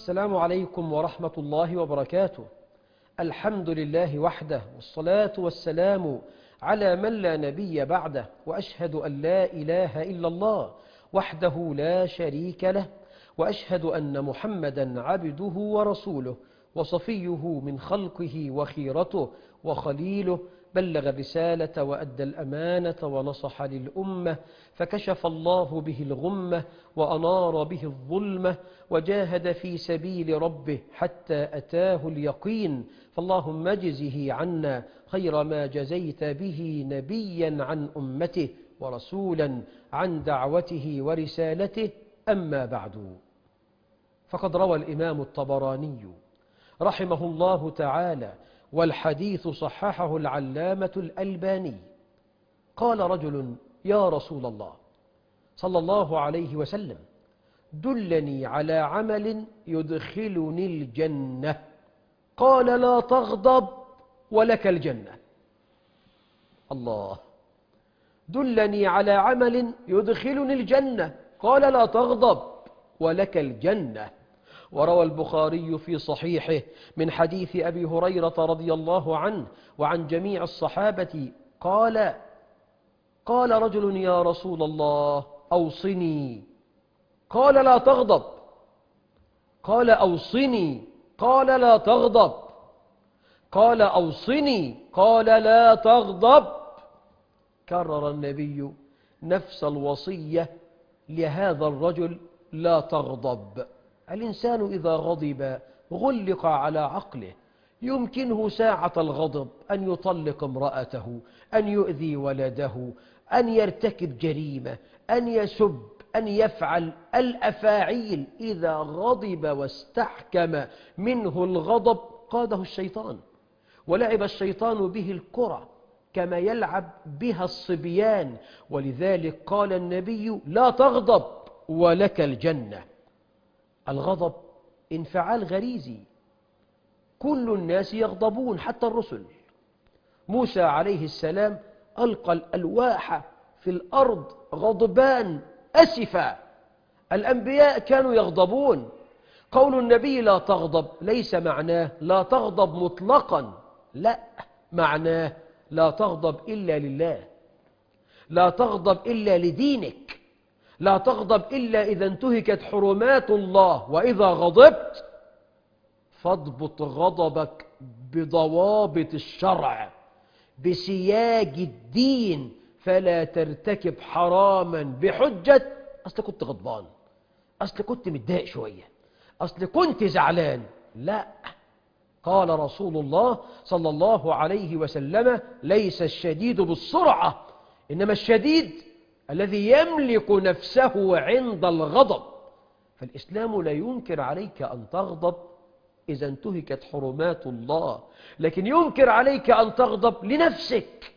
السلام عليكم ورحمة الله وبركاته. الحمد لله وحده، والصلاة والسلام على من لا نبي بعده، وأشهد أن لا إله إلا الله وحده لا شريك له، وأشهد أن محمدا عبده ورسوله وصفيه من خلقه وخيرته وخليله، بلغ الرسالة وأدى الأمانة ونصح للأمة، فكشف الله به الغمة وأنار به الظلمة، وجاهد في سبيل ربه حتى أتاه اليقين. فاللهم اجزه عنا خير ما جزيت به نبيا عن أمته ورسولا عن دعوته ورسالته. أما بعد، فقد روى الإمام الطبراني رحمه الله تعالى، والحديث صححه العلامة الألباني، قال رجل: يا رسول الله صلى الله عليه وسلم، دلني على عمل يدخلني الجنة. قال: لا تغضب ولك الجنة. الله، دلني على عمل يدخلني الجنة، قال: لا تغضب ولك الجنة. وروى البخاري في صحيحه من حديث أبي هريرة رضي الله عنه وعن جميع الصحابة قال رجل: يا رسول الله أوصني. قال: لا تغضب. قال: أوصني. قال: لا تغضب. قال: أوصني. قال: لا تغضب. كرر النبي نفس الوصية لهذا الرجل: لا تغضب. الإنسان إذا غضب غلق على عقله، يمكنه ساعة الغضب أن يطلق امرأته، أن يؤذي ولده، أن يرتكب جريمة، أن يسب، أن يفعل الأفاعيل. إذا غضب واستحكم منه الغضب قاده الشيطان، ولعب الشيطان به الكرة كما يلعب بها الصبيان. ولذلك قال النبي: لا تغضب ولك الجنة. الغضب انفعال غريزي، كل الناس يغضبون حتى الرسل. موسى عليه السلام ألقى الألواح في الأرض غضبان أسفا. الأنبياء كانوا يغضبون. قول النبي لا تغضب ليس معناه لا تغضب مطلقا، لا، معناه لا تغضب إلا لله، لا تغضب إلا لدينك، لا تغضب إلا إذا انتهكت حرمات الله. وإذا غضبت فاضبط غضبك بضوابط الشرع، بسياج الدين، فلا ترتكب حراما بحجة أصل كنت غضبان، أصل كنت متضايق شوية، أصل كنت زعلان. لا، قال رسول الله صلى الله عليه وسلم: ليس الشديد بالسرعة، إنما الشديد الذي يملك نفسه عند الغضب. فالإسلام لا ينكر عليك أن تغضب إذا انتهكت حرمات الله، لكن ينكر عليك أن تغضب لنفسك،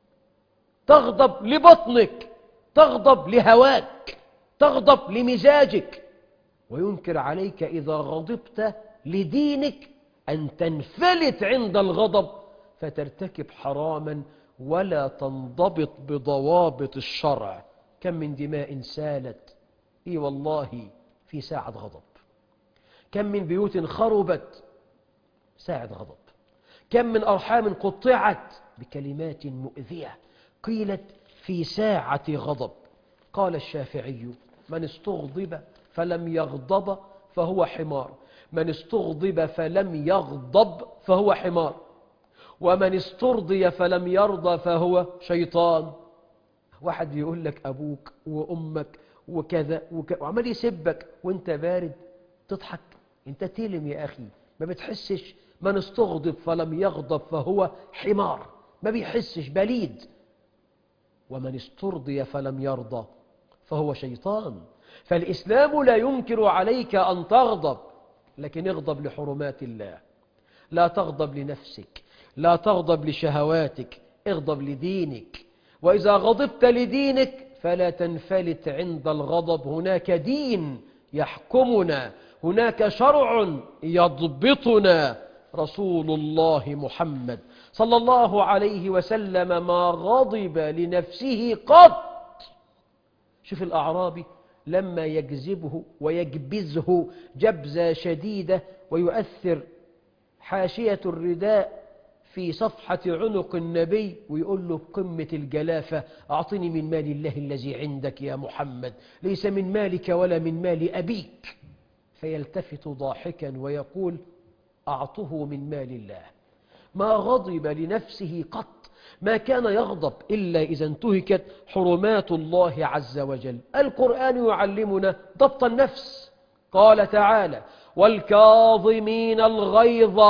تغضب لبطنك، تغضب لهواك، تغضب لمزاجك. وينكر عليك إذا غضبت لدينك أن تنفلت عند الغضب فترتكب حراما ولا تنضبط بضوابط الشرع. كم من دماء سالت والله في ساعة غضب، كم من بيوت خربت ساعة غضب، كم من أرحام قطعت بكلمات مؤذية قيلت في ساعة غضب. قال الشافعي: من استغضب فلم يغضب فهو حمار، من استغضب فلم يغضب فهو حمار، ومن استرضي فلم يرضى فهو شيطان. واحد يقول لك أبوك وأمك وكذا وعمال يسبك وانت بارد تضحك، انت تيلم يا أخي، ما بتحسش. من استغضب فلم يغضب فهو حمار، ما بيحسش، بليد. ومن استرضي فلم يرضى فهو شيطان. فالإسلام لا ينكر عليك أن تغضب، لكن اغضب لحرمات الله. لا تغضب لنفسك، لا تغضب لشهواتك، اغضب لدينك. وإذا غضبت لدينك فلا تنفلت عند الغضب. هناك دين يحكمنا، هناك شرع يضبطنا. رسول الله محمد صلى الله عليه وسلم ما غضب لنفسه قط. شوف الأعرابي لما يجذبه ويجبزه جبزة شديدة ويؤثر حاشية الرداء في صفحة عنق النبي ويقول له بقمة الجلافة: أعطني من مال الله الذي عندك يا محمد، ليس من مالك ولا من مال أبيك. فيلتفت ضاحكا ويقول: أعطه من مال الله. ما غضب لنفسه قط، ما كان يغضب إلا إذا انتهكت حرمات الله عز وجل. القرآن يعلمنا ضبط النفس. قال تعالى: والكاظمين الغيظ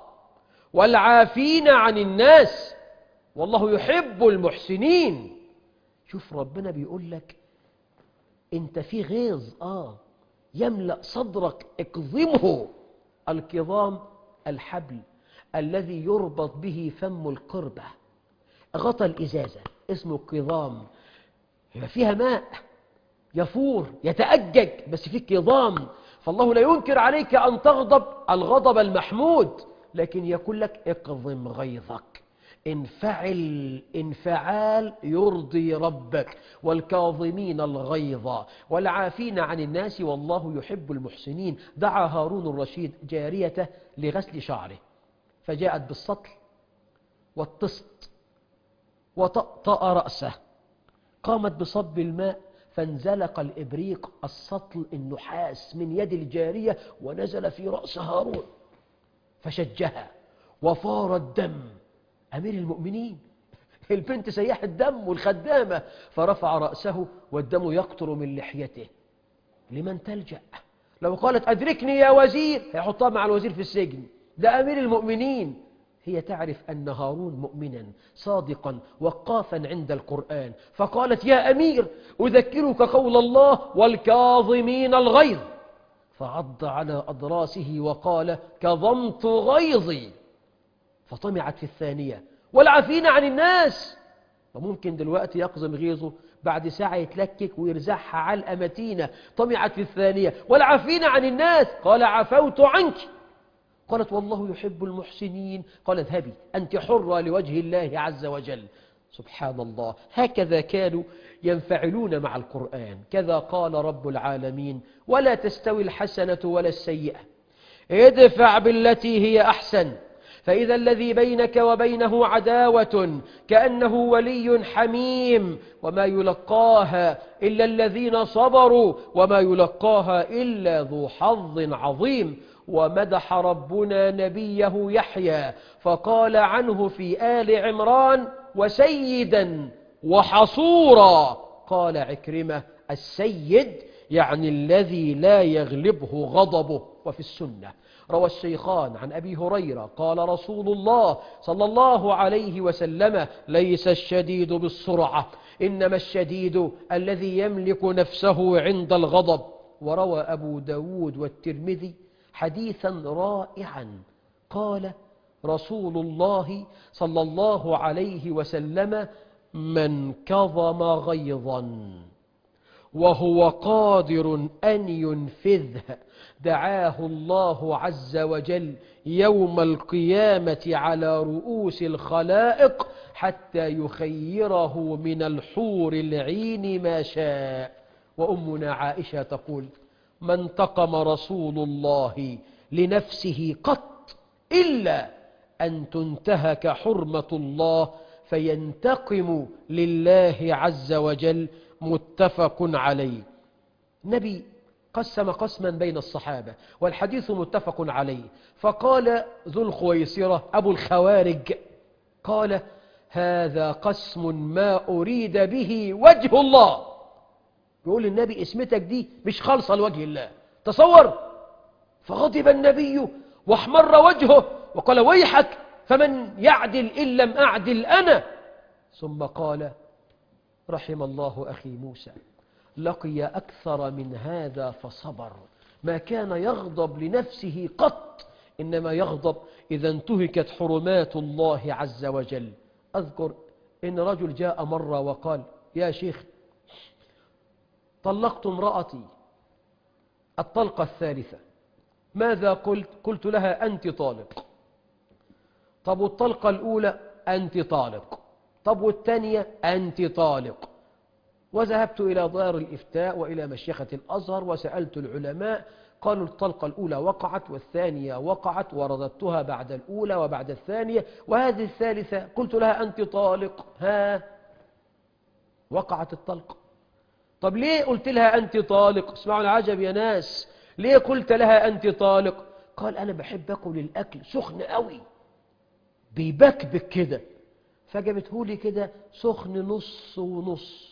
والعافين عن الناس والله يحب المحسنين. شوف ربنا بيقول لك انت في غيظ يملأ صدرك، اكظمه. الكظام الحبل الذي يربط به فم القربة، غطى الإزازة اسمه كظام، فيها ماء يفور يتأجج بس فيه كظام. فالله لا ينكر عليك أن تغضب الغضب المحمود، لكن يقول لك اكظم غيظك، انفعل انفعال يرضي ربك. والكاظمين الغيظ والعافين عن الناس والله يحب المحسنين. دعا هارون الرشيد جاريته لغسل شعره، فجاءت بالسطل والطست وطأطأ رأسه، قامت بصب الماء فانزلق الإبريق السطل النحاس من يد الجارية ونزل في رأس هارون فشجها وفار الدم. أمير المؤمنين، البنت سياح الدم والخدامة، فرفع رأسه والدم يقطر من لحيته. لمن تلجأ؟ لو قالت أدركني يا وزير هيحطها مع الوزير في السجن، ده أمير المؤمنين. هي تعرف أن هارون مؤمنا صادقا وقافا عند القرآن، فقالت: يا أمير أذكرك قول الله: والكاظمين الغيظ. فعض على أضراسه وقال: كظمت غيظي. فطمعت في الثانية: والعافين عن الناس. وممكن دلوقتي يقظم غيظه بعد ساعة يتلكك ويرزعها علقة متينة. طمعت في الثانية: والعافين عن الناس. قال: عفوت عنك. قالت: والله يحب المحسنين. قال: اذهبي أنت حرة لوجه الله عز وجل. سبحان الله، هكذا كانوا ينفعلون مع القرآن. كذا قال رب العالمين: ولا تستوي الحسنة ولا السيئة ادفع بالتي هي أحسن فإذا الذي بينك وبينه عداوة كأنه ولي حميم وما يلقاها إلا الذين صبروا وما يلقاها إلا ذو حظ عظيم. ومدح ربنا نبيه يحيى فقال عنه في آل عمران: وسيدا وحصورا. قال عكرمة: السيد يعني الذي لا يغلبه غضبه. وفي السنة روى الشيخان عن أبي هريرة قال رسول الله صلى الله عليه وسلم: ليس الشديد بالسرعة إنما الشديد الذي يملك نفسه عند الغضب. وروى أبو داود والترمذي حديثا رائعا قال رسول الله صلى الله عليه وسلم: من كظم غيظا وهو قادر أن ينفذه دعاه الله عز وجل يوم القيامة على رؤوس الخلائق حتى يخيره من الحور العين ما شاء. وأمنا عائشة تقول: ما انتقم رسول الله لنفسه قط إلا أن تنتهك حرمة الله فينتقم لله عز وجل. متفق عليه. نبي قسم قسما بين الصحابة والحديث متفق عليه، فقال ذو الخويصرة أبو الخوارج قال: هذا قسم ما أريد به وجه الله. يقول النبي: اسمتك دي مش خالصة لوجه الله. تصور. فغضب النبي واحمر وجهه وقال: ويحك، فمن يعدل إن لم أعدل أنا. ثم قال: رحم الله أخي موسى، لقي أكثر من هذا فصبر. ما كان يغضب لنفسه قط، إنما يغضب إذا انتهكت حرمات الله عز وجل. أذكر إن رجل جاء مرة وقال: يا شيخ، طلقت امرأتي الطلقة الثالثة، ماذا قلت؟ قلت لها: أنت طالق. طب والطلقة الأولى؟ أنت طالق. طب والثانية؟ أنت طالق. وذهبت إلى دار الإفتاء وإلى مشيخة الأزهر وسألت العلماء، قالوا الطلقة الأولى وقعت والثانية وقعت ورددتها بعد الأولى وبعد الثانية وهذه الثالثة. قلت لها أنت طالق، ها وقعت الطلقة. طب ليه قلت لها أنت طالق؟ اسمعوا العجب يا ناس، ليه قلت لها أنت طالق؟ قال أنا بحب أكل الأكل سخن قوي بيبكبك كده، فجابته لي كده سخن نص ونص،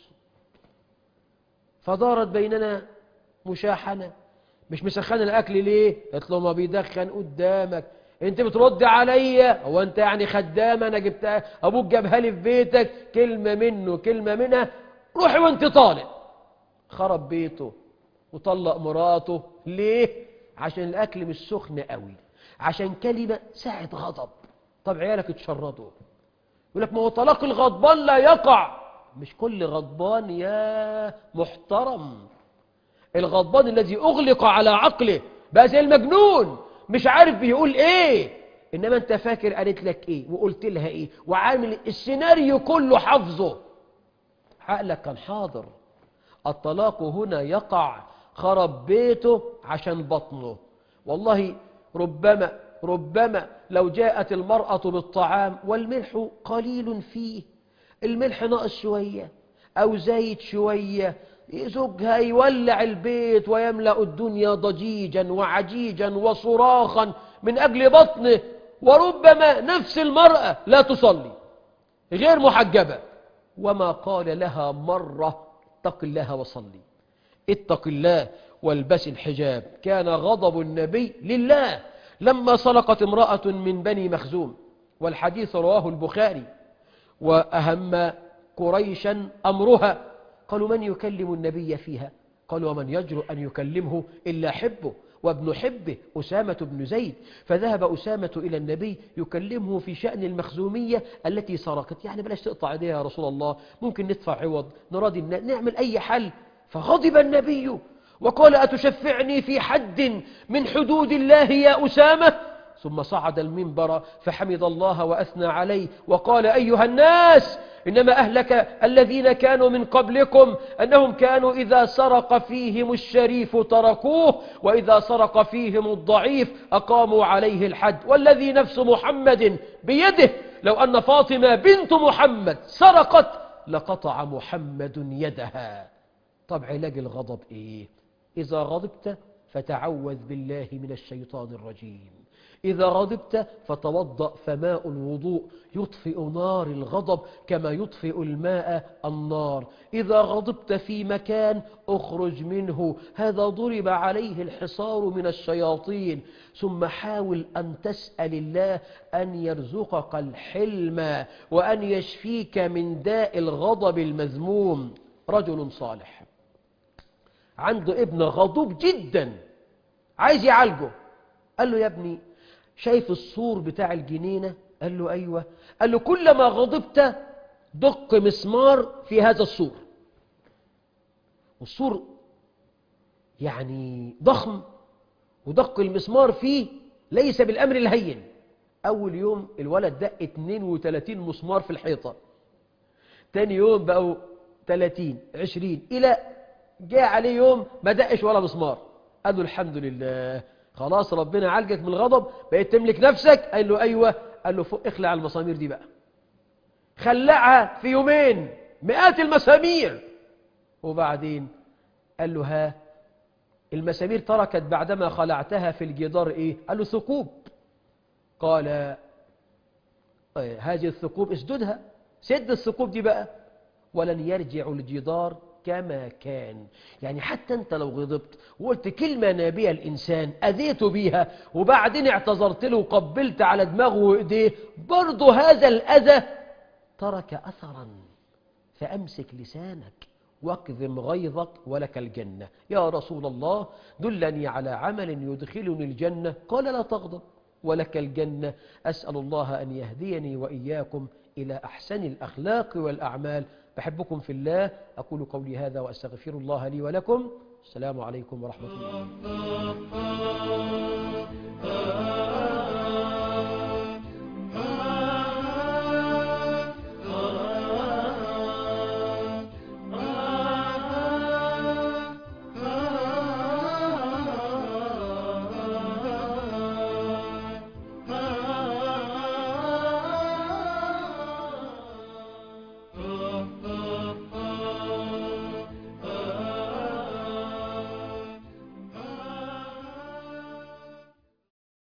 فدارت بيننا مشاحنة. مش مسخن الأكل ليه؟ قلت له ما بيدخن قدامك، انت بترد عليا، هو انت يعني خدام انا جبتها ابوك جابها لي في بيتك، كلمة منه كلمة منها، روحي وانت طالق. خرب بيته وطلق مراته. ليه؟ عشان الأكل مش سخن قوي، عشان كلمة ساعة غضب. طب عيالك اتشردوا، يقول لك ما هو طلاق الغضبان لا يقع. مش كل غضبان يا محترم، الغضبان الذي أغلق على عقله بقى زي المجنون مش عارف بيقول ايه، انما انت فاكر قالت لك ايه وقلت لها ايه وعامل السيناريو كله حافظه، عقلك كان حاضر. الطلاق هنا يقع، خرب بيته عشان بطنه. والله ربما لو جاءت المرأة بالطعام والملح قليل فيه، الملح ناقص شوية أو زايد شوية، زوجها يولع البيت ويملأ الدنيا ضجيجا وعجيجا وصراخا من أجل بطنه. وربما نفس المرأة لا تصلي، غير محجبة، وما قال لها مرة اتق الله وصلي، اتق الله والبس الحجاب. كان غضب النبي لله لما سرقت امرأة من بني مخزوم، والحديث رواه البخاري. وأهم قريشا أمرها، قالوا من يكلم النبي فيها؟ قالوا ومن يجرؤ أن يكلمه إلا حبه وابن حبه أسامة بن زيد. فذهب أسامة إلى النبي يكلمه في شأن المخزومية التي سرقت، يعني بلاش تقطع ايديها يا رسول الله، ممكن ندفع عوض، نراضي نعمل أي حل. فغضب النبي وقال أتشفعني في حد من حدود الله يا أسامة؟ ثم صعد المنبر فحمد الله وأثنى عليه وقال أيها الناس إنما أهلك الذين كانوا من قبلكم أنهم كانوا إذا سرق فيهم الشريف تركوه وإذا سرق فيهم الضعيف أقاموا عليه الحد، والذي نفس محمد بيده لو أن فاطمة بنت محمد سرقت لقطع محمد يدها. طب علاج الغضب إيه؟ إذا غضبت فتعوذ بالله من الشيطان الرجيم. إذا غضبت فتوضأ، فماء الوضوء يطفئ نار الغضب كما يطفئ الماء النار. إذا غضبت في مكان اخرج منه، هذا ضرب عليه الحصار من الشياطين. ثم حاول أن تسأل الله أن يرزقك الحلم وأن يشفيك من داء الغضب المذموم. رجل صالح عنده ابن غضوب جدا عايز يعالجه، قال له يا ابني شايف السور بتاع الجنينة؟ قال له أيوة. قال له كلما غضبت دق مسمار في هذا السور، والسور يعني ضخم ودق المسمار فيه ليس بالأمر الهين. أول يوم الولد دق 32 مسمار في الحيطة، تاني يوم بقوا 30 20 إلى جاء عليه يوم ما دقش ولا مسمار. قال له الحمد لله خلاص ربنا عالجك من الغضب، بقيت تملك نفسك. قال له أيوة. قال له فوق اخلع المسامير دي بقى. خلعها في يومين 100 المسامير. وبعدين قال له ها المسامير تركت بعدما خلعتها في الجدار ايه؟ قال له ثقوب. قال هذه الثقوب اسددها، سد الثقوب دي بقى، ولن يرجع الجدار كما كان. يعني حتى انت لو غضبت وقلت كلمة نابية الإنسان أذيته بيها وبعدين اعتذرت له وقبلت على دماغه وإيديه، برضو هذا الأذى ترك أثرا. فأمسك لسانك واكظم غيظك ولك الجنة. يا رسول الله دلني على عمل يدخلني الجنة. قال لا تغضب ولك الجنة. أسأل الله أن يهديني وإياكم إلى أحسن الأخلاق والأعمال. بحبكم في الله. أقول قولي هذا وأستغفر الله لي ولكم. السلام عليكم ورحمة الله.